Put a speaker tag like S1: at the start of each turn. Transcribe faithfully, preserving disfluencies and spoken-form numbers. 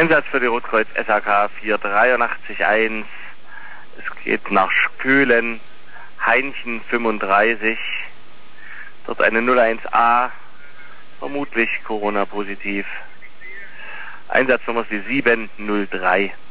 S1: Einsatz für die Rotkreuz S A K vier drei acht eins. Es geht nach Spülen, Heinchen fünfunddreißig. Dort eine null eins A, vermutlich Corona-positiv. Einsatznummer ist die sieben null drei.